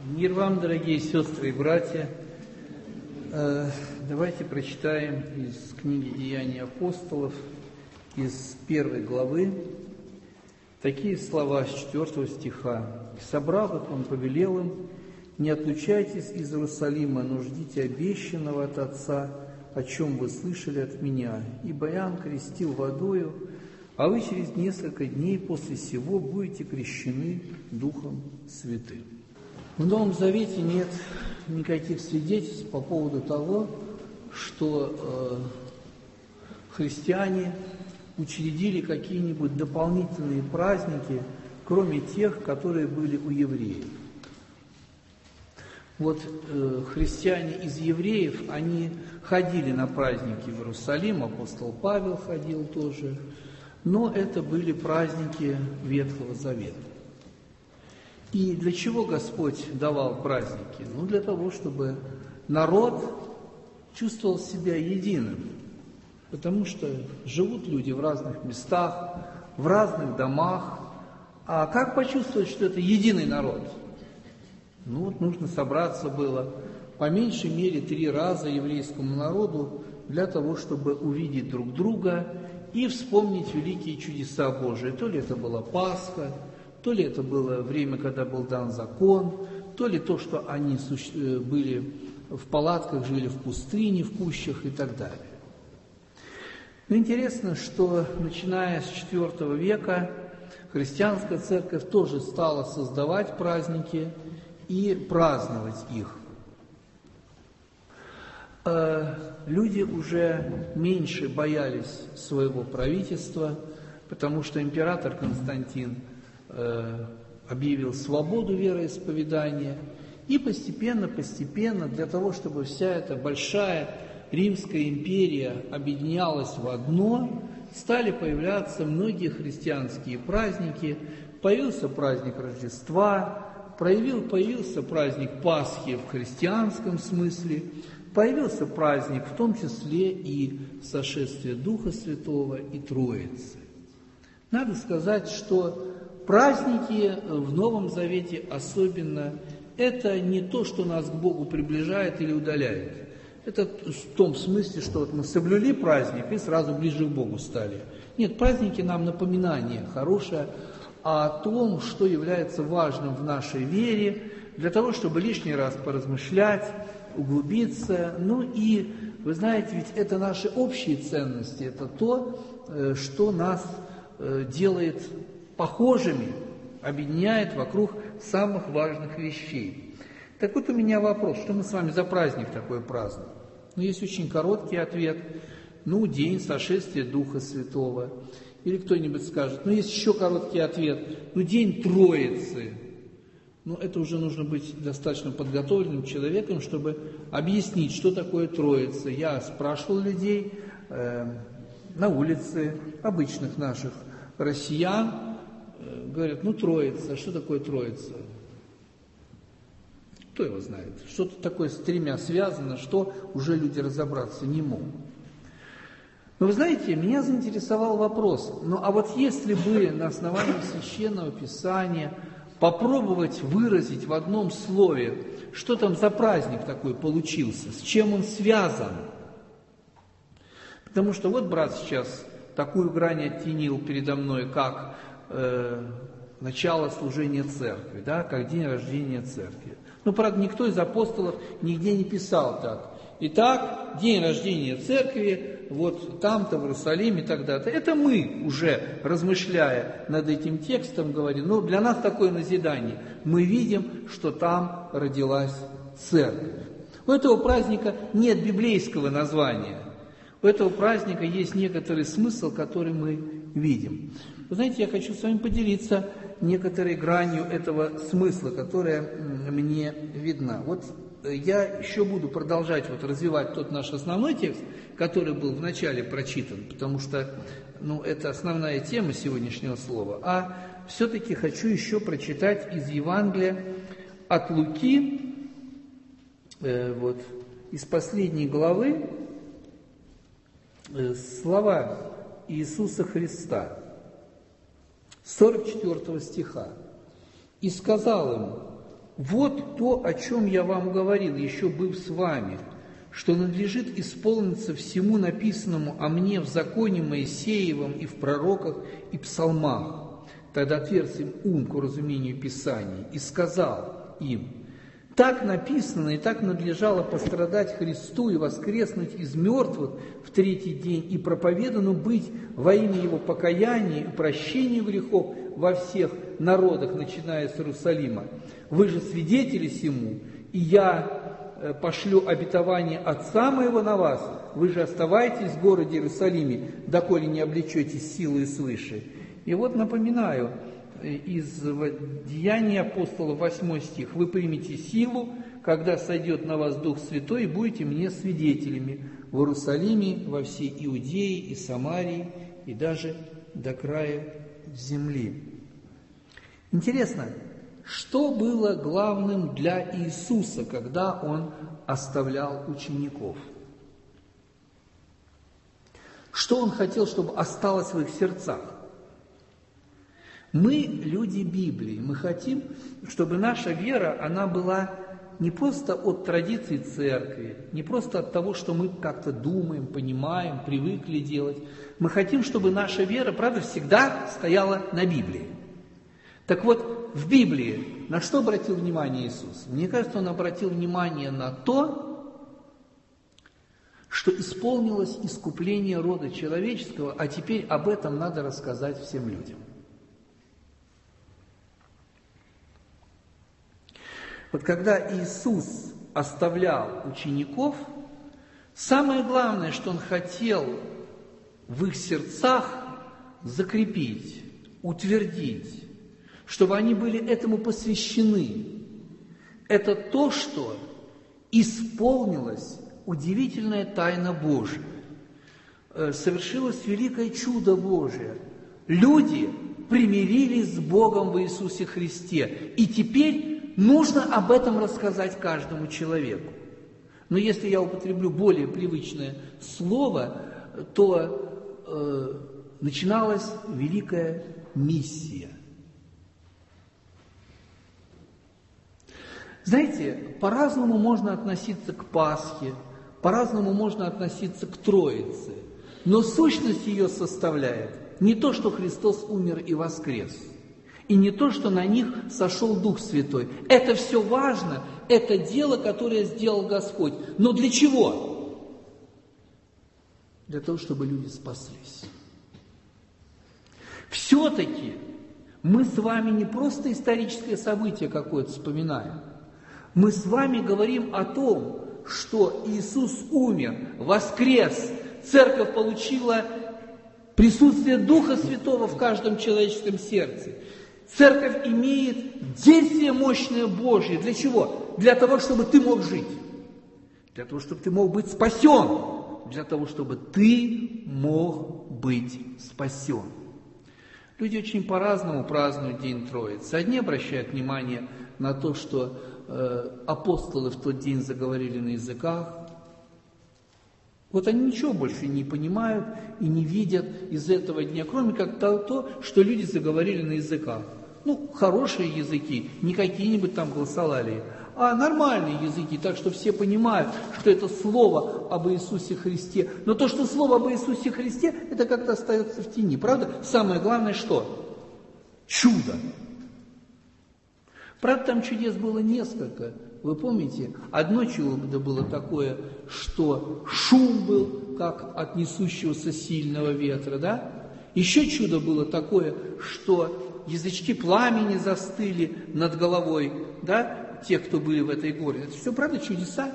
Мир вам, дорогие сестры и братья. Давайте прочитаем из книги «Деяния апостолов», из 1 главы, такие слова с 4 стиха. «Собрав их, он повелел им: не отлучайтесь из Иерусалима, но ждите обещанного от Отца, о чем вы слышали от меня. Ибо Иоанн крестил водою, а вы через несколько дней после сего будете крещены Духом Святым». В Новом Завете нет никаких свидетельств по поводу того, что христиане учредили какие-нибудь дополнительные праздники, кроме тех, которые были у евреев. Вот христиане из евреев, они ходили на праздники в Иерусалим, апостол Павел ходил тоже, но это были праздники Ветхого Завета. И для чего Господь давал праздники? Для того, чтобы народ чувствовал себя единым, потому что живут люди в разных местах, в разных домах. А как почувствовать, что это единый народ? Нужно собраться было по меньшей мере 3 раза еврейскому народу для того, чтобы увидеть друг друга и вспомнить великие чудеса Божии. То ли это была Пасха, то ли это было время, когда был дан закон, то ли то, что они были в палатках, жили в пустыне, в кущах и так далее. Но интересно, что начиная с IV века христианская церковь тоже стала создавать праздники и праздновать их. Люди уже меньше боялись своего правительства, потому что император Константин объявил свободу вероисповедания, и постепенно, для того, чтобы вся эта большая Римская империя объединялась в одно, стали появляться многие христианские праздники. Появился праздник Рождества, появился праздник Пасхи в христианском смысле, появился праздник в том числе и сошествия Духа Святого и Троицы. Надо сказать, что праздники в Новом Завете особенно, это не то, что нас к Богу приближает или удаляет. Это в том смысле, что мы соблюли праздник и сразу ближе к Богу стали. Нет, праздники нам напоминание хорошее о том, что является важным в нашей вере, для того, чтобы лишний раз поразмышлять, углубиться. И, вы знаете, ведь это наши общие ценности, это то, что нас делает похожими, объединяет вокруг самых важных вещей. Так вот у меня вопрос, что мы с вами за праздник такой празднуем? Есть очень короткий ответ, день сошествия Духа Святого. Или кто-нибудь скажет, есть еще короткий ответ, день Троицы. Это уже нужно быть достаточно подготовленным человеком, чтобы объяснить, что такое Троица. Я спрашивал людей на улице, обычных наших россиян, говорят, Троица, что такое Троица? Кто его знает? Что-то такое с 3 связано, что уже люди разобраться не могут. Но вы знаете, меня заинтересовал вопрос, а вот если бы на основании Священного Писания попробовать выразить в одном слове, что там за праздник такой получился, с чем он связан? Потому что брат сейчас такую грань оттенил передо мной, как начало служения церкви, как день рождения церкви. Правда, никто из апостолов нигде не писал так. Итак, день рождения церкви, там-то в Иерусалиме, тогда-то. Это мы уже, размышляя над этим текстом, говорим, для нас такое назидание. Мы видим, что там родилась церковь. У этого праздника нет библейского названия. У этого праздника есть некоторый смысл, который мы видим. Вы знаете, я хочу с вами поделиться некоторой гранью этого смысла, которая мне видна. Я еще буду продолжать развивать тот наш основной текст, который был вначале прочитан, потому что это основная тема сегодняшнего слова. А все-таки хочу еще прочитать из Евангелия от Луки, из последней главы, слова Иисуса Христа, 44 стиха. «И сказал им: вот то, о чем я вам говорил, еще быв с вами, что надлежит исполниться всему написанному о мне в законе Моисеевом и в пророках и псалмах. Тогда отверз им ум к разумению Писаний и сказал им: так написано и так надлежало пострадать Христу и воскреснуть из мертвых в третий день, и проповедану быть во имя Его покаяния и прощению грехов во всех народах, начиная с Иерусалима. Вы же свидетели сему, и я пошлю обетование Отца моего на вас, вы же оставайтесь в городе Иерусалиме, доколе не облечетесь силой свыше. И вот напоминаю, из Деяний апостолов, 8 стих, вы примете силу, когда сойдет на вас Дух Святой, и будете мне свидетелями в Иерусалиме, во всей Иудее и Самарии, и даже до края земли. Интересно, что было главным для Иисуса, когда Он оставлял учеников? Что Он хотел, чтобы осталось в их сердцах? Мы люди Библии, мы хотим, чтобы наша вера, она была не просто от традиций церкви, не просто от того, что мы как-то думаем, понимаем, привыкли делать. Мы хотим, чтобы наша вера, правда, всегда стояла на Библии. Так вот, в Библии на что обратил внимание Иисус? Мне кажется, Он обратил внимание на то, что исполнилось искупление рода человеческого, а теперь об этом надо рассказать всем людям. Вот когда Иисус оставлял учеников, самое главное, что Он хотел в их сердцах закрепить, утвердить, чтобы они были этому посвящены. Это то, что исполнилась удивительная тайна Божия. Совершилось великое чудо Божие. Люди примирились с Богом в Иисусе Христе. И теперь нужно об этом рассказать каждому человеку. Но если я употреблю более привычное слово, то начиналась великая миссия. Знаете, по-разному можно относиться к Пасхе, по-разному можно относиться к Троице, но сущность ее составляет не то, что Христос умер и воскрес, и не то, что на них сошел Дух Святой. Это все важно, это дело, которое сделал Господь. Но для чего? Для того, чтобы люди спаслись. Все-таки мы с вами не просто историческое событие какое-то вспоминаем. Мы с вами говорим о том, что Иисус умер, воскрес, церковь получила присутствие Духа Святого в каждом человеческом сердце. Церковь имеет действие мощное Божье. Для чего? Для того, чтобы ты мог жить. Для того, чтобы ты мог быть спасен. Для того, чтобы ты мог быть спасен. Люди очень по-разному празднуют День Троицы. Одни обращают внимание на то, что апостолы в тот день заговорили на языках. Вот они ничего больше не понимают и не видят из этого дня, кроме как то, что люди заговорили на языках. Ну, хорошие языки, не какие-нибудь там голосолалии, а нормальные языки, так что все понимают, что это слово об Иисусе Христе. Но то, что слово об Иисусе Христе, это как-то остается в тени, правда? Самое главное что? Чудо. Правда, там чудес было несколько. Вы помните, одно чудо было такое, что шум был, как от несущегося сильного ветра, да? Еще чудо было такое, что язычки пламени застыли над головой, да, тех, кто были в этой горе. Это все, правда, чудеса?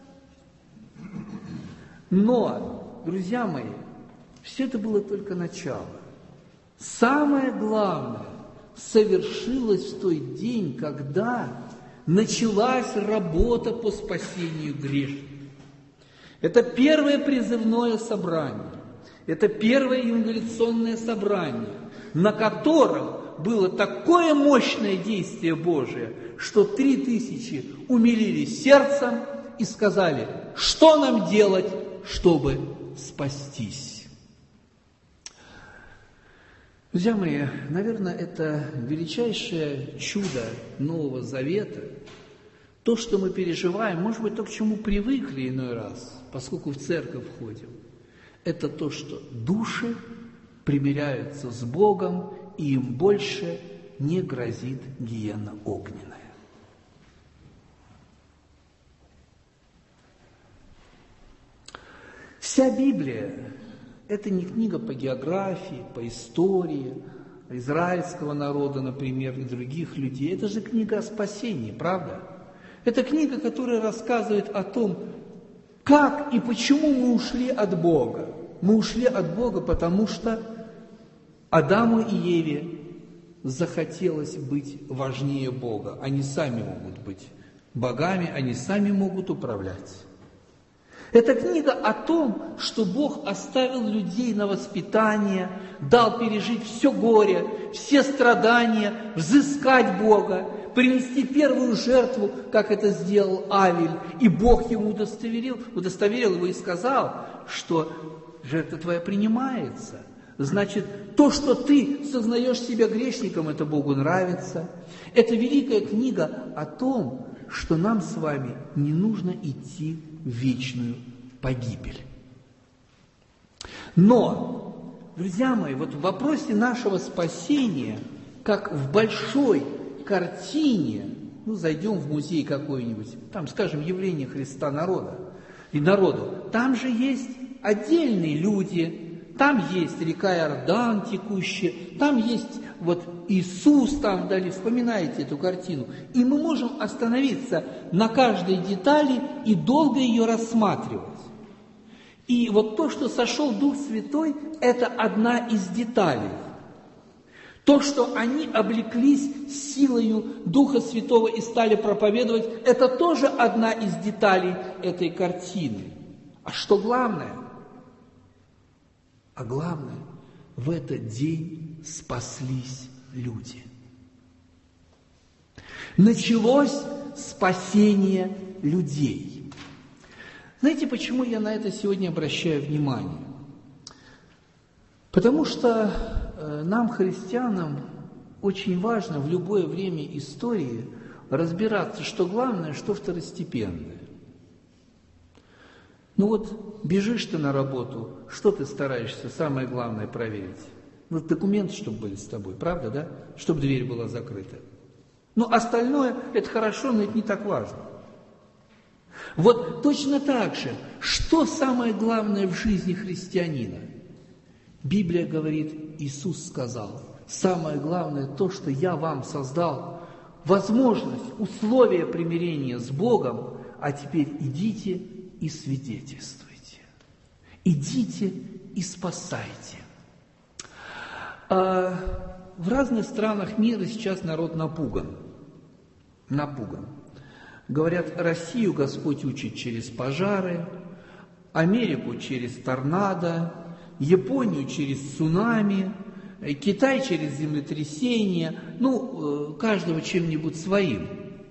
Но, друзья мои, все это было только начало. Самое главное совершилось в тот день, когда началась работа по спасению грешников. Это первое призывное собрание, это первое евангелиционное собрание, на котором было такое мощное действие Божие, что 3000 умилились сердцем и сказали, что нам делать, чтобы спастись. Друзья мои, наверное, это величайшее чудо Нового Завета. То, что мы переживаем, может быть, то, к чему привыкли иной раз, поскольку в церковь ходим, это то, что души примиряются с Богом, и им больше не грозит гиена огненная. Вся Библия – это не книга по географии, по истории израильского народа, например, и других людей. Это же книга о спасении, правда? Это книга, которая рассказывает о том, как и почему мы ушли от Бога. Мы ушли от Бога, потому что Адаму и Еве захотелось быть важнее Бога. Они сами могут быть богами, они сами могут управлять. Это книга о том, что Бог оставил людей на воспитание, дал пережить все горе, все страдания, взыскать Бога, принести первую жертву, как это сделал Авель. И Бог ему удостоверил его и сказал, что жертва твоя принимается. Значит, то, что ты сознаешь себя грешником, это Богу нравится. Это великая книга о том, что нам с вами не нужно идти в вечную погибель. Но, друзья мои, вот в вопросе нашего спасения, как в большой картине, зайдем в музей какой-нибудь, там, скажем, явление Христа народу, там же есть отдельные люди, там есть река Иордан текущая, там есть вот Иисус там вдали, вспоминаете эту картину. И мы можем остановиться на каждой детали и долго ее рассматривать. И вот то, что сошел Дух Святой, это одна из деталей. То, что они облеклись силою Духа Святого и стали проповедовать, это тоже одна из деталей этой картины. А что главное? А главное, в этот день спаслись люди. Началось спасение людей. Знаете, почему я на это сегодня обращаю внимание? Потому что нам, христианам, очень важно в любое время истории разбираться, что главное, что второстепенное. Ну вот, бежишь ты на работу, что ты стараешься, самое главное, проверить? Ну, документы, чтобы были с тобой, правда, да? Чтобы дверь была закрыта. Ну, остальное, это хорошо, но это не так важно. Вот точно так же, что самое главное в жизни христианина? Библия говорит, Иисус сказал, самое главное то, что я вам создал, возможность, условия примирения с Богом, а теперь идите и свидетельствуйте. Идите и спасайте. В разных странах мира сейчас народ напуган. Говорят, Россию Господь учит через пожары, Америку через торнадо, Японию через цунами, Китай через землетрясение, каждого чем-нибудь своим.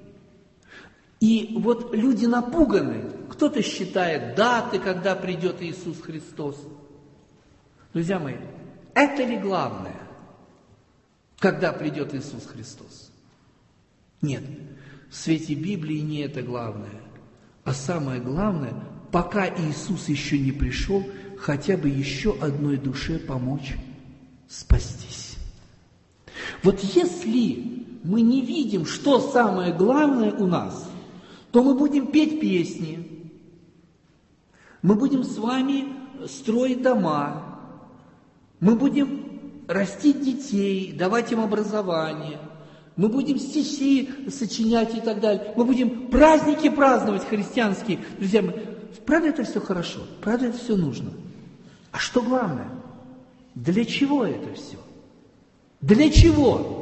И вот люди напуганы. Кто-то считает даты, когда придет Иисус Христос. Друзья мои, это ли главное, когда придет Иисус Христос? Нет, в свете Библии не это главное. А самое главное, пока Иисус еще не пришел, хотя бы еще одной душе помочь спастись. Вот если мы не видим, что самое главное у нас, то мы будем петь песни, мы будем с вами строить дома, мы будем растить детей, давать им образование, мы будем стихи сочинять и так далее, мы будем праздники праздновать христианские. Друзья мои, правда это все хорошо, правда это все нужно. А что главное? Для чего это все? Для чего?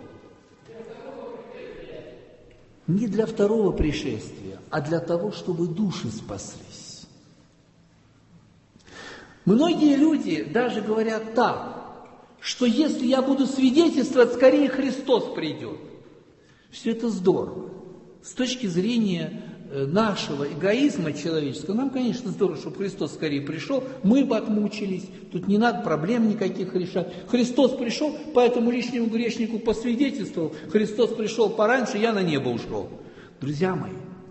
Не для второго пришествия, а для того, чтобы души спаслись. Многие люди даже говорят так, что если я буду свидетельствовать, скорее Христос придет. Все это здорово. С точки зрения нашего эгоизма человеческого, нам, конечно, здорово, чтобы Христос скорее пришел, мы бы отмучились, тут не надо проблем никаких решать. Христос пришел, поэтому лишнему грешнику посвидетельствовал, Христос пришел пораньше, я на небо ушел. Друзья мои,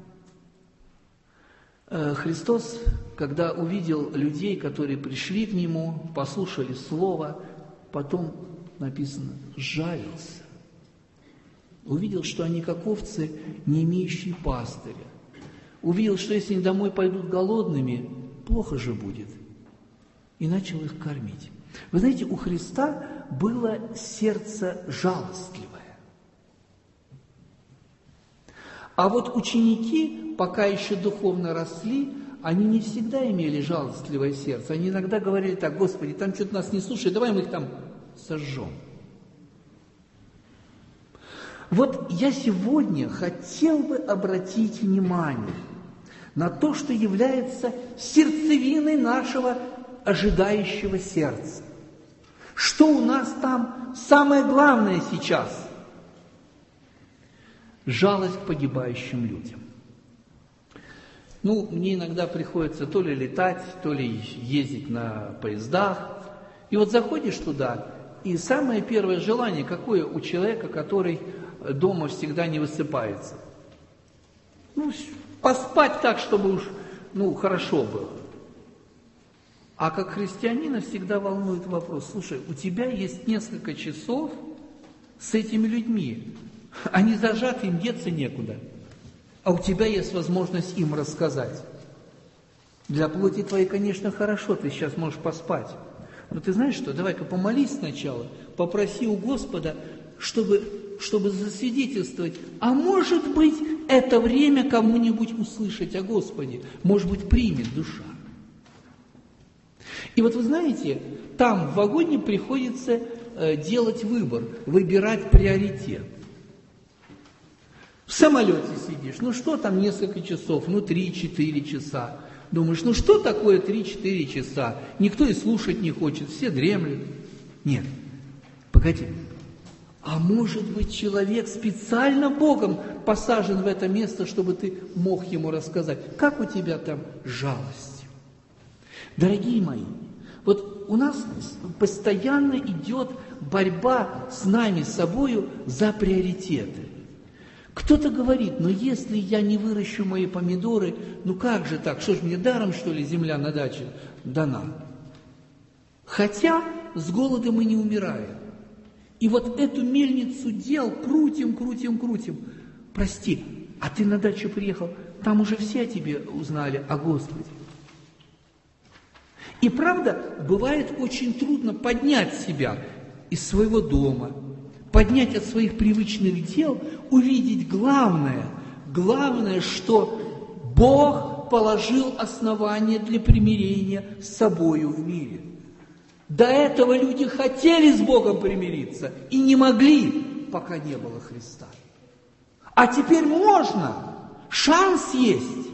Христос, когда увидел людей, которые пришли к Нему, послушали Слово, потом, написано, сжалился. Увидел, что они как овцы, не имеющие пастыря. Увидел, что если они домой пойдут голодными, плохо же будет. И начал их кормить. Вы знаете, у Христа было сердце жалостливое. А вот ученики, пока еще духовно росли, они не всегда имели жалостливое сердце. Они иногда говорили так: Господи, там что-то нас не слушает, давай мы их там сожжем. Вот я сегодня хотел бы обратить внимание на то, что является сердцевиной нашего ожидающего сердца. Что у нас там самое главное сейчас? Жалость к погибающим людям. Мне иногда приходится то ли летать, то ли ездить на поездах. И вот заходишь туда, и самое первое желание, какое у человека, который дома всегда не высыпается? Поспать так, чтобы уж, хорошо было. А как христианина всегда волнует вопрос: слушай, у тебя есть несколько часов с этими людьми, они зажаты, им деться некуда, а у тебя есть возможность им рассказать. Для плоти твоей, конечно, хорошо, ты сейчас можешь поспать. Но ты знаешь что, давай-ка помолись сначала, попроси у Господа, чтобы засвидетельствовать, а может быть, это время кому-нибудь услышать о Господе, может быть, примет душа. И вот вы знаете, там в вагоне приходится делать выбор, выбирать приоритет. В самолете сидишь, что там несколько часов, 3-4 часа. Думаешь, что такое 3-4 часа? Никто и слушать не хочет, все дремлют. Нет, погоди. А может быть, человек специально Богом посажен в это место, чтобы ты мог ему рассказать, как у тебя там с жалостью. Дорогие мои, вот у нас постоянно идет борьба с нами, с собою за приоритеты. Кто-то говорит: если я не выращу мои помидоры, как же так, что ж мне даром, что ли, земля на даче дана? Хотя с голода мы не умираем. И вот эту мельницу дел крутим. Прости, а ты на дачу приехал, там уже все о тебе узнали, о Господе. И правда, бывает очень трудно поднять себя из своего дома, поднять от своих привычных дел, увидеть главное, что Бог положил основание для примирения с собою в мире. До этого люди хотели с Богом примириться и не могли, пока не было Христа. А теперь можно, шанс есть.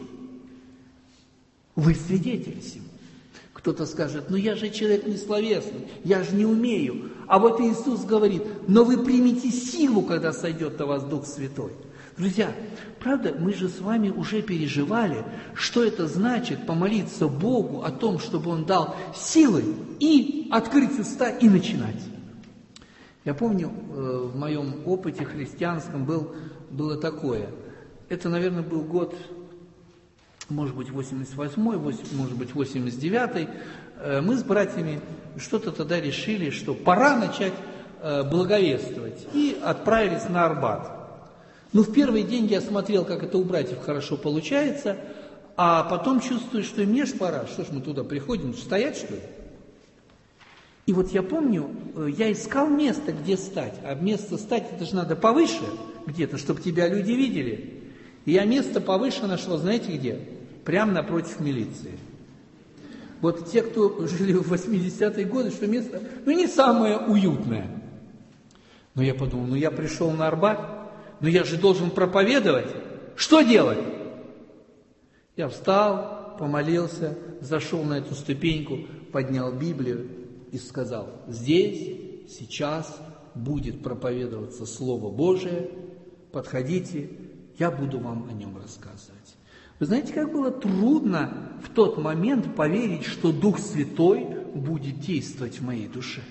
Вы свидетели всему. Кто-то скажет: я же человек несловесный, я же не умею. А вот Иисус говорит: но вы примите силу, когда сойдет на вас Дух Святой. Друзья, правда, мы же с вами уже переживали, что это значит помолиться Богу о том, чтобы Он дал силы и открыть уста и начинать. Я помню, в моем опыте христианском было такое. Это, наверное, был год, может быть, 88-й, может быть, 89-й. Мы с братьями что-то тогда решили, что пора начать благовествовать. И отправились на Арбат. В первый день я смотрел, как это у братьев хорошо получается, а потом чувствую, что и мне ж пора. Что ж мы туда приходим, стоять, что ли? И вот я помню, я искал место, где стать. А место стать, это же надо повыше где-то, чтобы тебя люди видели. И я место повыше нашел, знаете где? Прямо напротив милиции. Вот те, кто жили в 80-е годы, что место, не самое уютное. Но я подумал, я пришел на Арбат, но я же должен проповедовать. Что делать? Я встал, помолился, зашел на эту ступеньку, поднял Библию и сказал: здесь, сейчас будет проповедоваться Слово Божие, подходите, я буду вам о нем рассказывать. Вы знаете, как было трудно в тот момент поверить, что Дух Святой будет действовать в моей душе?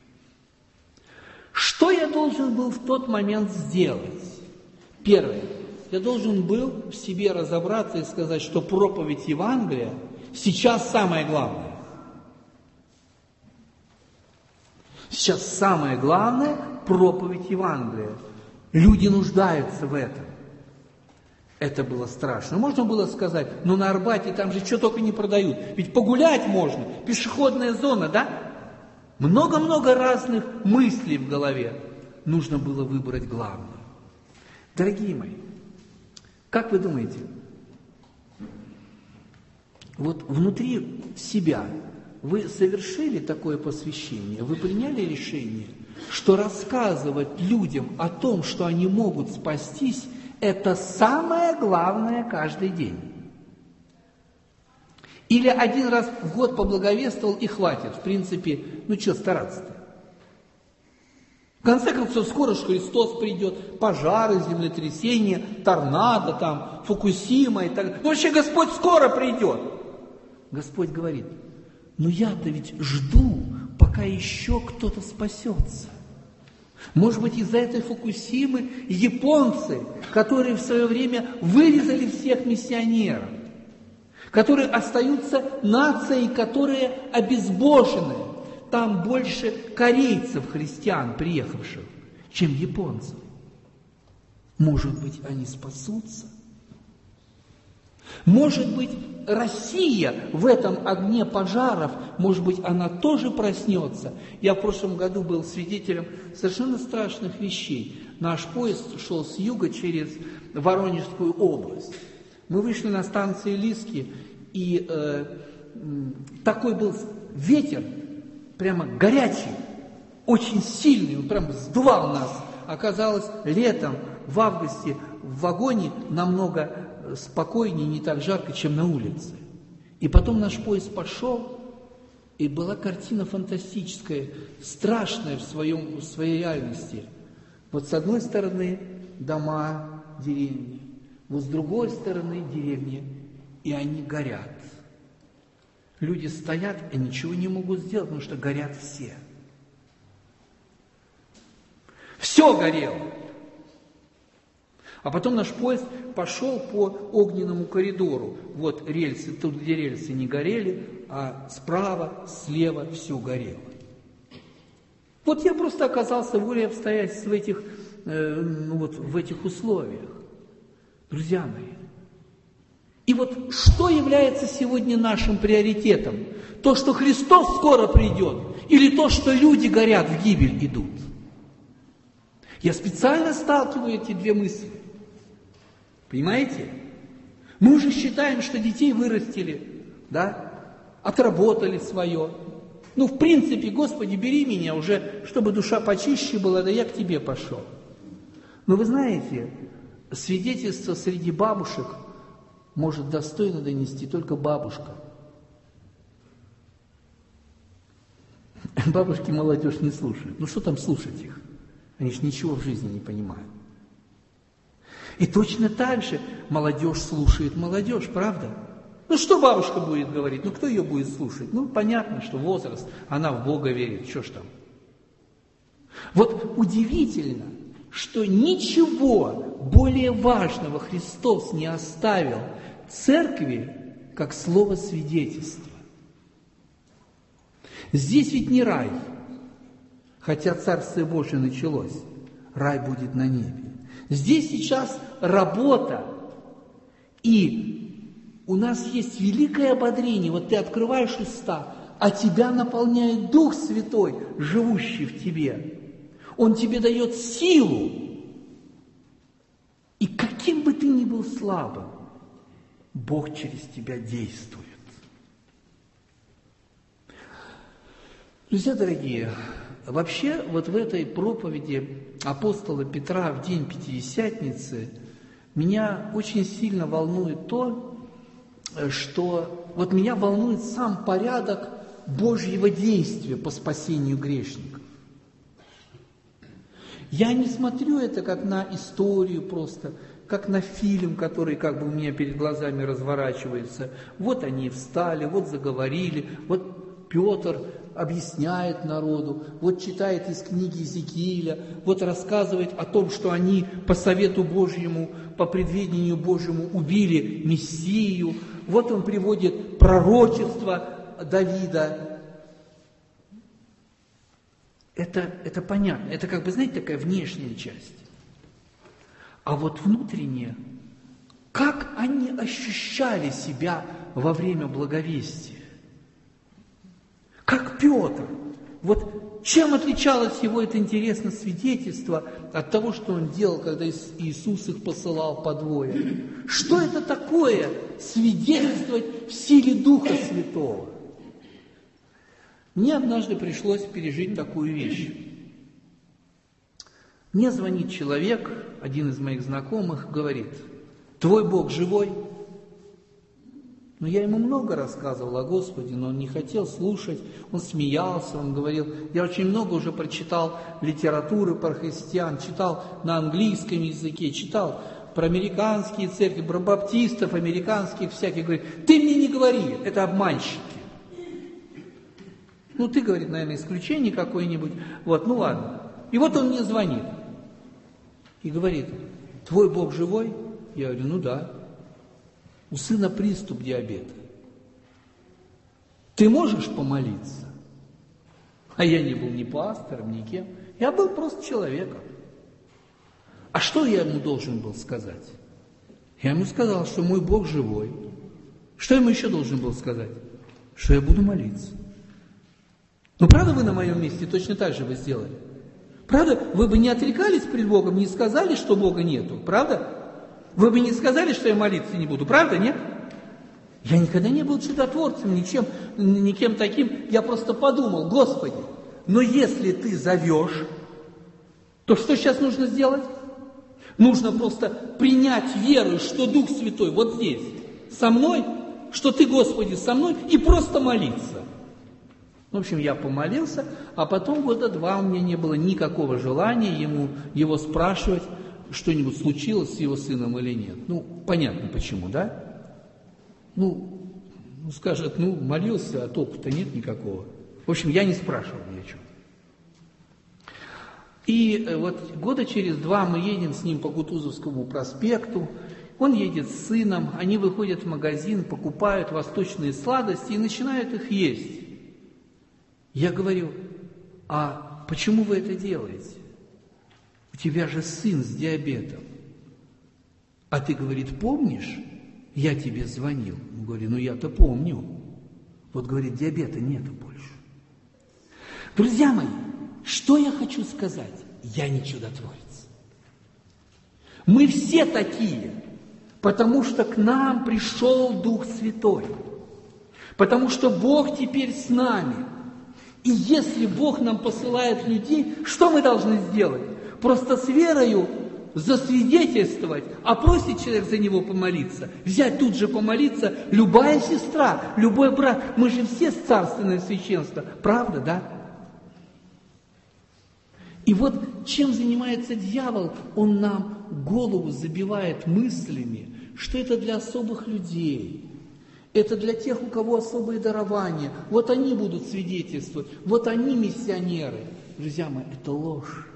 Что я должен был в тот момент сделать? Первое. Я должен был в себе разобраться и сказать, что проповедь Евангелия сейчас самое главное. Сейчас самое главное – проповедь Евангелия. Люди нуждаются в этом. Это было страшно. Можно было сказать, ну на Арбате там же что только не продают. Ведь погулять можно, пешеходная зона, да? Много-много разных мыслей в голове. Нужно было выбрать главное. Дорогие мои, как вы думаете, вот внутри себя вы совершили такое посвящение, вы приняли решение, что рассказывать людям о том, что они могут спастись, это самое главное каждый день? Или один раз в год поблаговествовал и хватит, в принципе, ну что стараться-то? В конце концов, скоро же Христос придет, пожары, землетрясения, торнадо, там, Фукусима и так далее. Ну вообще Господь скоро придет. Господь говорит, ну я-то ведь жду, пока еще кто-то спасется. Может быть, из-за этой Фукусимы японцы, которые в свое время вырезали всех миссионеров, которые остаются нацией, которые обезбожены. Там больше корейцев, христиан, приехавших, чем японцев. Может быть, они спасутся? Может быть, Россия в этом огне пожаров, может быть, она тоже проснется. Я в прошлом году был свидетелем совершенно страшных вещей. Наш поезд шел с юга через Воронежскую область. Мы вышли на станции Лиски, и такой был ветер, прямо горячий, очень сильный, он прям сдувал нас. Оказалось, летом, в августе, в вагоне намного спокойнее, не так жарко, чем на улице. И потом наш поезд пошел, и была картина фантастическая, страшная в своей реальности. Вот с одной стороны дома, деревни, вот с другой стороны деревни, и они горят. Люди стоят и ничего не могут сделать, потому что горят все. Все горело. А потом наш поезд пошел по огненному коридору. Вот рельсы, тут где рельсы не горели, а справа, слева все горело. Вот я просто оказался волей обстоятельств в этих условиях. Друзья мои, и вот что является сегодня нашим приоритетом? То, что Христос скоро придет, или то, что люди горят, в гибель идут? Я специально сталкиваю эти две мысли. Понимаете? Мы уже считаем, что детей вырастили, да? Отработали свое. Ну, в принципе, Господи, бери меня уже, чтобы душа почище была, да я к Тебе пошел. Но вы знаете, свидетельство среди бабушек может достойно донести только бабушка. Бабушки молодежь не слушают. Ну что там слушать их? Они же ничего в жизни не понимают. И точно так же молодежь слушает молодежь, правда? Ну что бабушка будет говорить? Ну кто ее будет слушать? Ну понятно, что возраст, она в Бога верит, что ж там. Вот удивительно, что ничего более важного Христос не оставил церкви, как слово свидетельства. Здесь ведь не рай, хотя Царствие Божие началось, рай будет на небе. Здесь сейчас работа, и у нас есть великое ободрение. Вот ты открываешь уста, а тебя наполняет Дух Святой, живущий в тебе. Он тебе дает силу. И каким бы ты ни был слабым, Бог через тебя действует. Друзья дорогие, вообще вот в этой проповеди апостола Петра в день Пятидесятницы меня очень сильно волнует то, что вот меня волнует сам порядок Божьего действия по спасению грешников. Я не смотрю это как на историю просто, как на фильм, который как бы у меня перед глазами разворачивается. Вот они встали, вот заговорили, вот Петр объясняет народу, вот читает из книги Иезекииля, вот рассказывает о том, что они по совету Божьему, по предвидению Божьему убили Мессию, вот он приводит пророчество Давида. Это понятно, это как бы, знаете, такая внешняя часть. А вот внутренняя, как они ощущали себя во время благовестия? Как Петр. Вот чем отличалось его, это интересно, свидетельство от того, что он делал, когда Иисус их посылал по двое. Что это такое свидетельствовать в силе Духа Святого? Мне однажды пришлось пережить такую вещь. Мне звонит человек, один из моих знакомых, говорит: «Твой Бог живой?» Но я ему много рассказывал о Господе, но он не хотел слушать, он смеялся, он говорил: я очень много уже прочитал литературы про христиан, читал на английском языке, читал про американские церкви, про баптистов, американских всяких. Говорит: ты мне не говори, это обманщики. Ну, ты, говорит, наверное, исключение какое-нибудь. Вот, ну ладно. И вот он мне звонит и говорит: твой Бог живой? Я говорю: ну да. У сына приступ диабета. Ты можешь помолиться? А я не был ни пастором, ни кем. Я был просто человеком. А что я ему должен был сказать? Я ему сказал, что мой Бог живой. Что я ему еще должен был сказать? Что я буду молиться. Ну, правда, вы на моем месте точно так же бы сделали? Правда, вы бы не отрекались пред Богом, не сказали, что Бога нету? Правда? Вы бы не сказали, что я молиться не буду, правда, нет? Я никогда не был чудотворцем, никем таким. Я просто подумал: Господи, но если ты зовешь, то что сейчас нужно сделать? Нужно просто принять веру, что Дух Святой вот здесь, со мной, что ты, Господи, со мной, и просто молиться. В общем, я помолился, а потом 2 года у меня не было никакого желания его спрашивать, что-нибудь случилось с его сыном или нет. Ну, понятно почему, да? Ну, скажет, молился, а толку-то нет никакого. В общем, я не спрашивал ни о чем. И вот 2 года через 2 мы едем с ним по Кутузовскому проспекту, он едет с сыном, они выходят в магазин, покупают восточные сладости и начинают их есть. Я говорю: а почему вы это делаете? У тебя же сын с диабетом. А ты, говорит, помнишь, я тебе звонил? Я говорю: я-то помню. Вот, говорит, диабета нету больше. Друзья мои, что я хочу сказать? Я не чудотворец. Мы все такие, потому что к нам пришел Дух Святой. Потому что Бог теперь с нами. И если Бог нам посылает людей, что мы должны сделать? Просто с верою засвидетельствовать, а просит человек за него помолиться, взять тут же помолиться, любая сестра, любой брат, мы же все царственное священство, правда, да? И вот чем занимается дьявол, он нам голову забивает мыслями, что это для особых людей, это для тех, у кого особые дарования, вот они будут свидетельствовать, вот они миссионеры. Друзья мои, это ложь.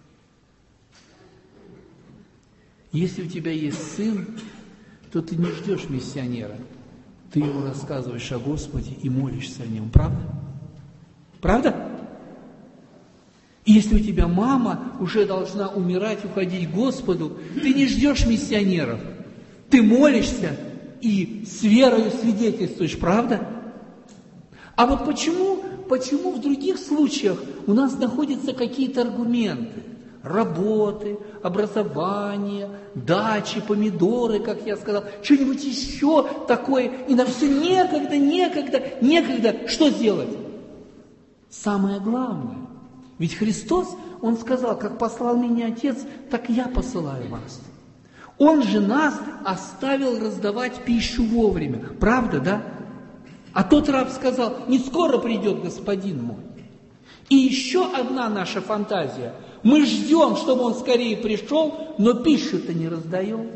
Если у тебя есть сын, то ты не ждешь миссионера. Ты ему рассказываешь о Господе и молишься о нем. Правда? Правда? И если у тебя мама уже должна умирать, уходить к Господу, ты не ждешь миссионеров. Ты молишься и с верою свидетельствуешь. Правда? А вот почему в других случаях у нас находятся какие-то аргументы? Работы, образование, дачи, помидоры, как я сказал, что-нибудь еще такое, и нам все некогда. Что сделать? Самое главное, ведь Христос, Он сказал: как послал меня Отец, так я посылаю вас. Он же нас оставил раздавать пищу вовремя, правда, да? А тот раб сказал: не скоро придет Господин мой. И еще одна наша фантазия. Мы ждем, чтобы Он скорее пришел, но пищу-то не раздаем.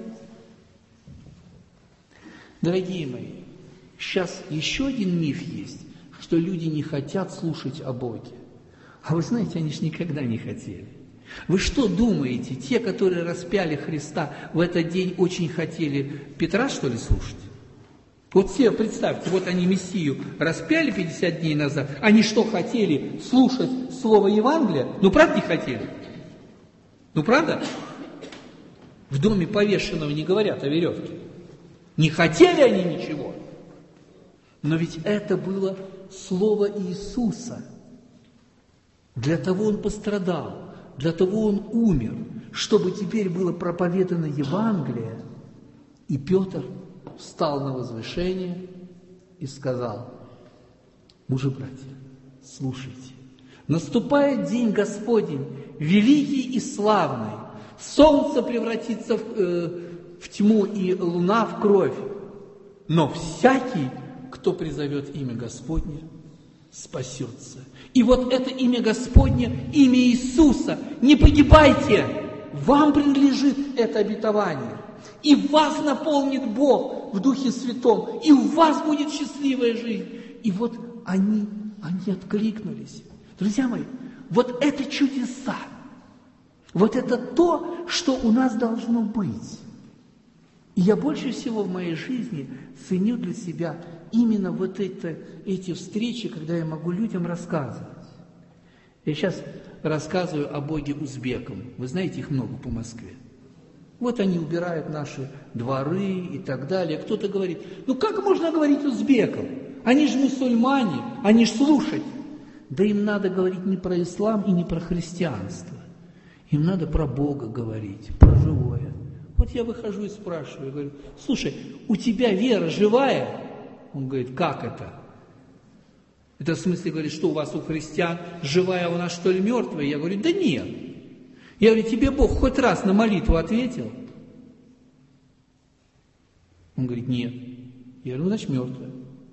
Дорогие мои, сейчас еще один миф есть, что люди не хотят слушать о Боге. А вы знаете, они же никогда не хотели. Вы что думаете, те, которые распяли Христа, в этот день очень хотели Петра, что ли, слушать? Вот себе представьте, вот они Мессию распяли 50 дней назад, они что, хотели слушать слово Евангелия? Ну, правда, не хотели? Ну, правда? В доме повешенного не говорят о веревке. Не хотели они ничего. Но ведь это было слово Иисуса. Для того Он пострадал. Для того Он умер, чтобы теперь было проповедано Евангелие. И Петр встал на возвышение и сказал: мужи-братья, слушайте, наступает день Господень, великий и славный, солнце превратится в тьму и луна в кровь, но всякий, кто призовет имя Господне, спасется. И вот это имя Господне, имя Иисуса. Не погибайте, вам принадлежит это обетование. И вас наполнит Бог в Духе Святом, и у вас будет счастливая жизнь. И вот они откликнулись. Друзья мои, вот это чудеса. Вот это то, что у нас должно быть. И я больше всего в моей жизни ценю для себя именно вот эти встречи, когда я могу людям рассказывать. Я сейчас рассказываю о Боге узбекам. Вы знаете, их много по Москве. Вот они убирают наши дворы и так далее. Кто-то говорит: ну как можно говорить узбекам? Они же мусульмане, они же слушать. Да им надо говорить не про ислам и не про христианство. Им надо про Бога говорить, про живое. Вот я выхожу и спрашиваю, я говорю: слушай, у тебя вера живая? Он говорит: как это? Это в смысле, говорит, что у вас, у христиан, живая, а у нас, что ли, мертвая? Я говорю: да нет. Я говорю: тебе Бог хоть раз на молитву ответил? Он говорит: нет. Я говорю: ну, значит, мертвая.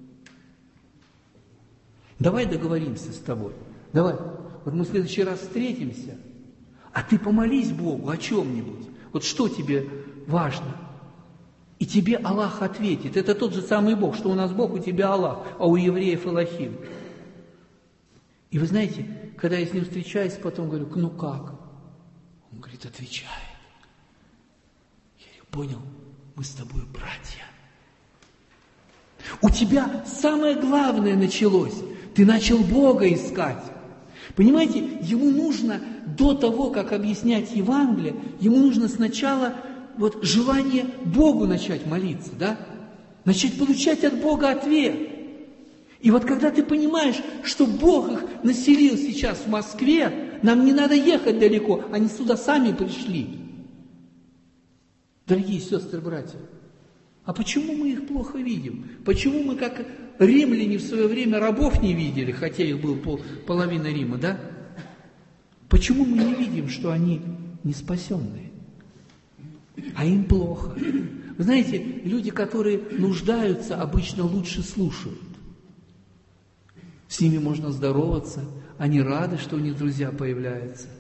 Давай договоримся с тобой. Давай. Вот мы в следующий раз встретимся, а ты помолись Богу о чем-нибудь. Вот что тебе важно? И тебе Аллах ответит. Это тот же самый Бог, что у нас Бог, у тебя Аллах, а у евреев Элохим. И вы знаете, когда я с ним встречаюсь, потом говорю: ну как? Он говорит: отвечает. Я говорю: понял, мы с тобой братья. У тебя самое главное началось. Ты начал Бога искать. Понимаете, ему нужно до того, как объяснять Евангелие, ему нужно сначала вот желание Богу начать молиться, да? Начать получать от Бога ответ. И вот когда ты понимаешь, что Бог их населил сейчас в Москве, нам не надо ехать далеко, они сюда сами пришли. Дорогие сестры, братья, а почему мы их плохо видим? Почему мы, как римляне в свое время, рабов не видели, хотя их было половина Рима, да? Почему мы не видим, что они не спасенные? А им плохо. Вы знаете, люди, которые нуждаются, обычно лучше слушают. С ними можно здороваться, они рады, что у них друзья появляются.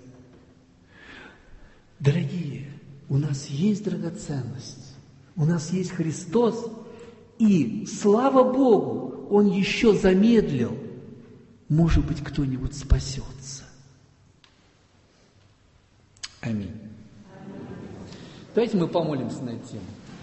Дорогие, у нас есть драгоценность, у нас есть Христос, и, слава Богу, Он еще замедлил. Может быть, кто-нибудь спасется. Аминь. Давайте мы помолимся на эту тему.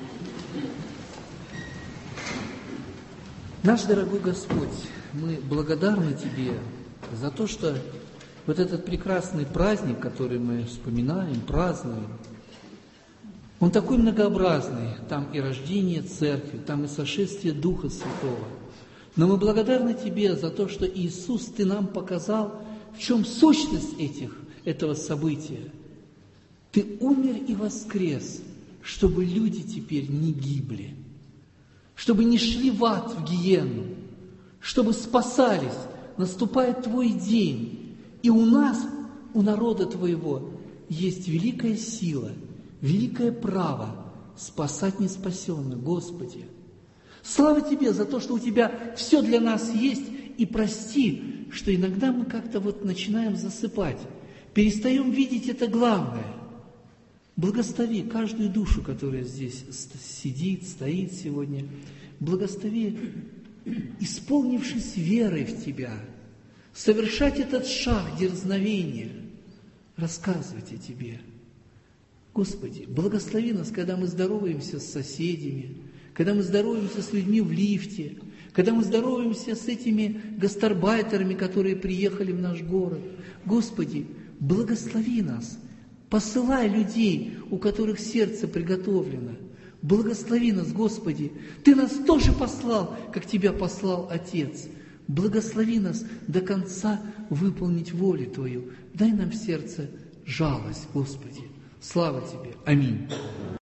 Наш дорогой Господь, мы благодарны Тебе за то, что вот этот прекрасный праздник, который мы вспоминаем, празднуем, он такой многообразный. Там и рождение Церкви, там и сошествие Духа Святого. Но мы благодарны Тебе за то, что, Иисус, Ты нам показал, в чем сущность этого события. Ты умер и воскрес, чтобы люди теперь не гибли, чтобы не шли в ад, в гиенну, чтобы спасались. Наступает Твой день, и у нас, у народа Твоего, есть великая сила, великое право спасать неспасенных, Господи. Слава Тебе за то, что у Тебя все для нас есть, и прости, что иногда мы как-то вот начинаем засыпать. перестаем видеть это главное. Благослови каждую душу, которая здесь сидит, стоит сегодня. Благослови, исполнившись верой в Тебя, совершать этот шаг дерзновения, рассказывать о Тебе. Господи, благослови нас, когда мы здороваемся с соседями, когда мы здороваемся с людьми в лифте, когда мы здороваемся с этими гастарбайтерами, которые приехали в наш город. Господи, благослови нас, посылай людей, у которых сердце приготовлено. Благослови нас, Господи, Ты нас тоже послал, как Тебя послал Отец. Благослови нас до конца выполнить волю Твою. Дай нам в сердце жалость, Господи. Слава Тебе. Аминь.